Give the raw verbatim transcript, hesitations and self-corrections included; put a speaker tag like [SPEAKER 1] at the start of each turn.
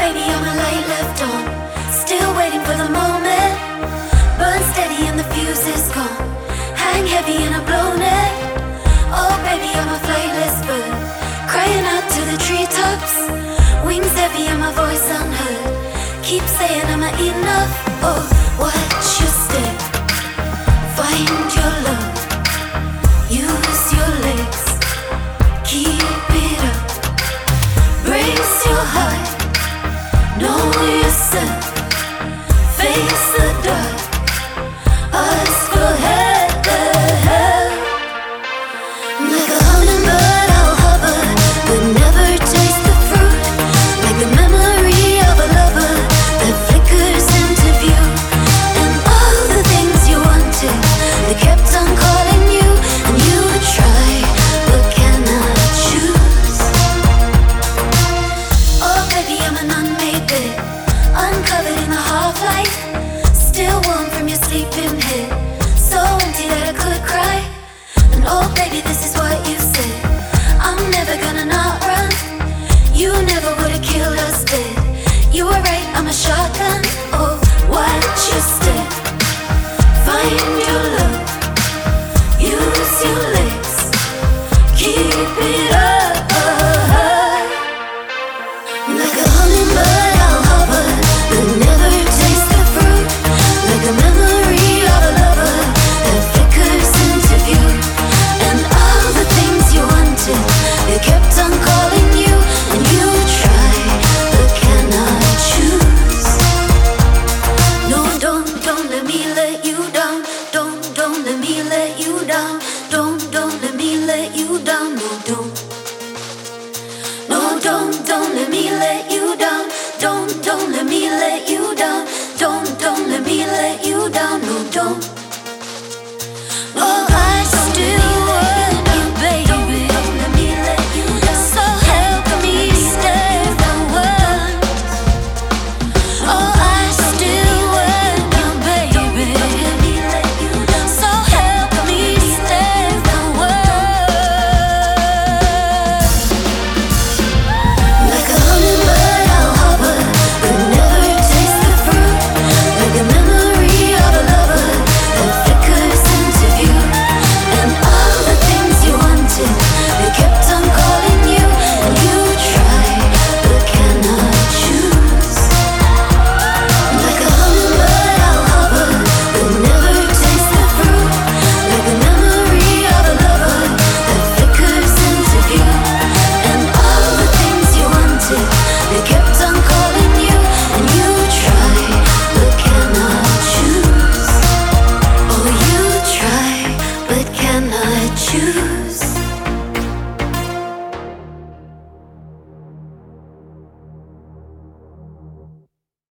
[SPEAKER 1] baby, I'm a light left on, still waiting for the moment. Burn steady and the fuse is gone. Hang heavy and I've blown it. Oh baby, I'm a flightless bird, crying out to the treetops. Wings heavy and my voice unheard. Keep saying I'm not enough. Oh, watch your step. Find your love. Use your legs. Keep it up. Brace your heart. Know yourself. Face the dark. Ask for help. Like a hummingbird, I'll hover, but never taste the fruit. Like the memory of a lover that flickers into view. And all the things you wanted, they kept on calling you, and you would try, but cannot choose. Oh baby, I'm an unmade bed, uncovered in the half-light, still warm from your sleeping head, so empty that I could cry. And oh baby, this is what you said, I'm never gonna not run. You never would've killed us dead. You were right, I'm a shotgun. Oh, watch your step. Find your love. Use your legs. Keep it up. Like a hummingbird, I'll hover, but never taste the fruit. Like a memory of a lover that flickers into view. And all the things you wanted, they kept on calling you, and you try, but cannot choose. No, don't, don't let me let you down. Don't, don't let me let you down. Don't, don't let me let you down. No, don't. No, don't, don't let me let you down. Don't, don't let me let you down. Don't, don't let me let you down. No, don't.